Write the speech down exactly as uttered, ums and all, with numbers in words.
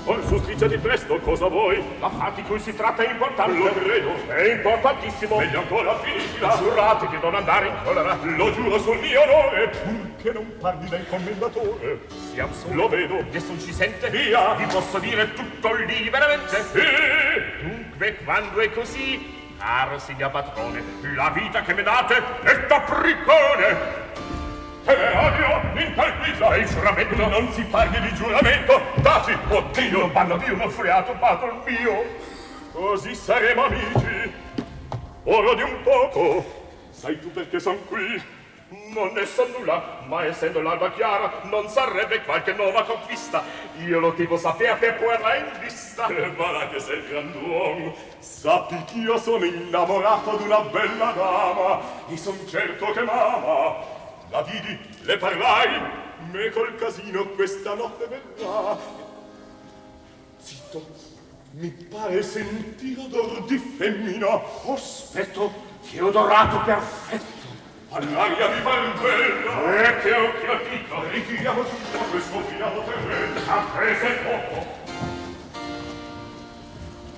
Con suspizia di presto, cosa vuoi? L'affare di cui si tratta è importante. Lo credo. È importantissimo. Meglio ancora finitila. Giurate di non andare in collera. Lo giuro sul mio onore. Purché non parli del commendatore. Siamo soli. Lo vedo. Nessun ci sente. Via. Vi posso dire tutto liberamente. Sì. Dunque, quando è così, caro signor patrone, la vita che mi date è da priccone. E me odio in tal guisa. E il giuramento? Non si parli di giuramento. Taci. Oddio, non parlo di uno freato padron mio. Così saremo amici. Ora di un poco. Sai tu perché son qui? Non ne so nulla, ma essendo l'alba chiara non sarebbe qualche nuova conquista. Io lo devo sapere per porla in vista. E va che sei grand'uomo. Sappi che io sono innamorato d'una bella dama e son certo che m'ama. La vidi, le parlai, me col casino questa notte verrà. Zitto, mi pare sentire odor di femmina. Oh, aspetto, che odorato perfetto. All'aria mi par bella. E che occhio dito. Ritiriamoci da questo filato terreno. A prese poco.